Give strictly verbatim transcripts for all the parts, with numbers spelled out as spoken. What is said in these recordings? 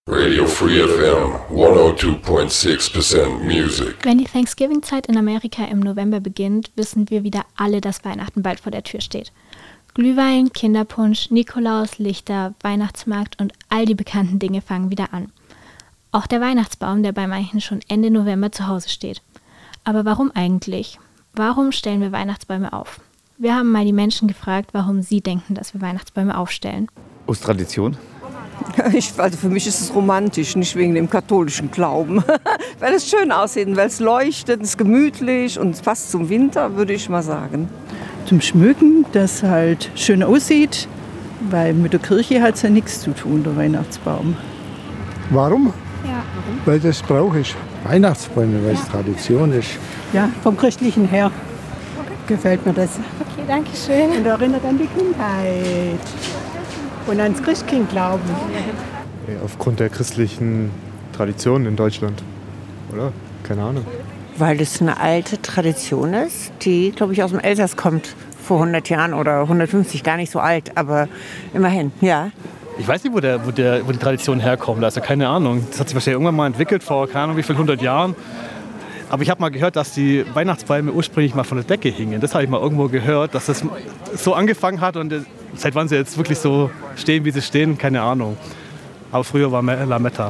Radio Free F M, hundertzwei Komma sechs Prozent Music. Wenn die Thanksgiving-Zeit in Amerika im November beginnt, wissen wir wieder alle, dass Weihnachten bald vor der Tür steht. Glühwein, Kinderpunsch, Nikolaus, Lichter, Weihnachtsmarkt und all die bekannten Dinge fangen wieder an. Auch der Weihnachtsbaum, der bei manchen schon Ende November zu Hause steht. Aber warum eigentlich? Warum stellen wir Weihnachtsbäume auf? Wir haben mal die Menschen gefragt, warum sie denken, dass wir Weihnachtsbäume aufstellen. Aus Tradition? Ich, also für mich ist es romantisch, nicht wegen dem katholischen Glauben. Weil es schön aussieht, weil es leuchtet, es ist gemütlich und es passt zum Winter, würde ich mal sagen. Zum Schmücken, dass es halt schön aussieht, weil mit der Kirche hat es ja nichts zu tun, der Weihnachtsbaum. Warum? Ja. Weil das brauche ich. Weihnachtsbäume, weil es Tradition ist. Ja, vom Christlichen her gefällt mir das. Okay, danke schön. Und erinnert an die Kindheit. Und ans Christkind glauben. Aufgrund der christlichen Tradition in Deutschland, oder? Keine Ahnung. Weil das eine alte Tradition ist, die, glaube ich, aus dem Elsass kommt. Vor hundert Jahren oder hundertfünfzig, gar nicht so alt, aber immerhin, ja. Ich weiß nicht, wo, der, wo, der, wo die Tradition herkommt, also keine Ahnung. Das hat sich wahrscheinlich irgendwann mal entwickelt, vor keine Ahnung wie viel hundert Jahren. Aber ich habe mal gehört, dass die Weihnachtsbäume ursprünglich mal von der Decke hingen. Das habe ich mal irgendwo gehört, dass das so angefangen hat und seit wann sie jetzt wirklich so stehen, wie sie stehen, keine Ahnung. Aber früher war Lametta.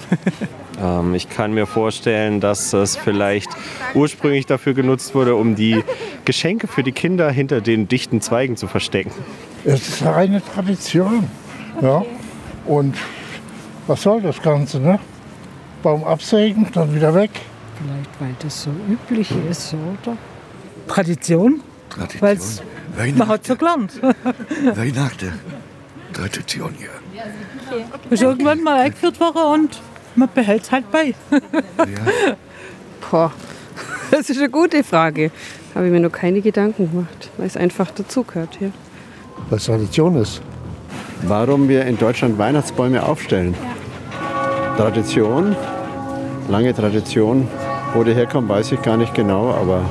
ähm, ich kann mir vorstellen, dass es vielleicht ursprünglich dafür genutzt wurde, um die Geschenke für die Kinder hinter den dichten Zweigen zu verstecken. Es ist eine Tradition. Ja. Und was soll das Ganze, ne? Baum absägen, dann wieder weg. Vielleicht, weil das so üblich ist, oder? Tradition. Tradition. Weil's, man hat so gelernt. Weihnachten. Tradition, ja. Okay. Ist irgendwann mal eingeführt worden und man behält es halt bei. Ja. Boah, das ist eine gute Frage. Habe ich mir noch keine Gedanken gemacht, weil es einfach dazugehört hier. Weil es Tradition ist. Warum wir in Deutschland Weihnachtsbäume aufstellen? Ja. Tradition, lange Tradition. Wo die herkommt, weiß ich gar nicht genau, aber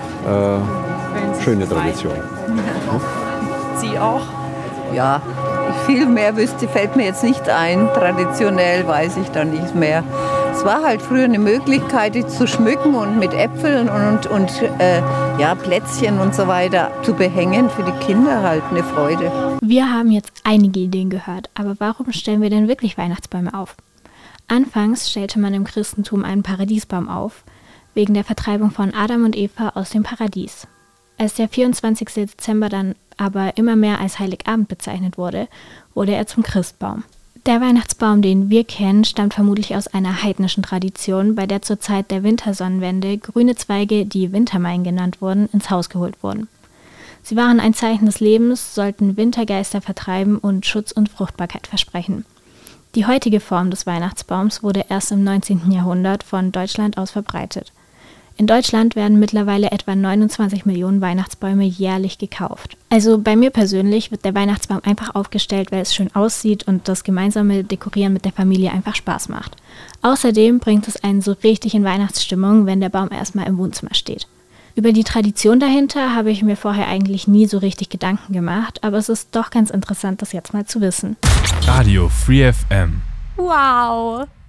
äh, schöne Tradition. Ja. Sie auch? Ja, viel mehr wüsste, fällt mir jetzt nicht ein. Traditionell weiß ich da nicht mehr. Es war halt früher eine Möglichkeit, die zu schmücken und mit Äpfeln und, und äh, ja, Plätzchen und so weiter zu behängen. Für die Kinder halt eine Freude. Wir haben jetzt einige Ideen gehört, aber warum stellen wir denn wirklich Weihnachtsbäume auf? Anfangs stellte man im Christentum einen Paradiesbaum auf, wegen der Vertreibung von Adam und Eva aus dem Paradies. Als der vierundzwanzigste Dezember dann aber immer mehr als Heiligabend bezeichnet wurde, wurde er zum Christbaum. Der Weihnachtsbaum, den wir kennen, stammt vermutlich aus einer heidnischen Tradition, bei der zur Zeit der Wintersonnenwende grüne Zweige, die Wintermeien genannt wurden, ins Haus geholt wurden. Sie waren ein Zeichen des Lebens, sollten Wintergeister vertreiben und Schutz und Fruchtbarkeit versprechen. Die heutige Form des Weihnachtsbaums wurde erst im neunzehnten Jahrhundert von Deutschland aus verbreitet. In Deutschland werden mittlerweile etwa neunundzwanzig Millionen Weihnachtsbäume jährlich gekauft. Also bei mir persönlich wird der Weihnachtsbaum einfach aufgestellt, weil es schön aussieht und das gemeinsame Dekorieren mit der Familie einfach Spaß macht. Außerdem bringt es einen so richtig in Weihnachtsstimmung, wenn der Baum erstmal im Wohnzimmer steht. Über die Tradition dahinter habe ich mir vorher eigentlich nie so richtig Gedanken gemacht, aber es ist doch ganz interessant, das jetzt mal zu wissen. Radio Free F M. Wow!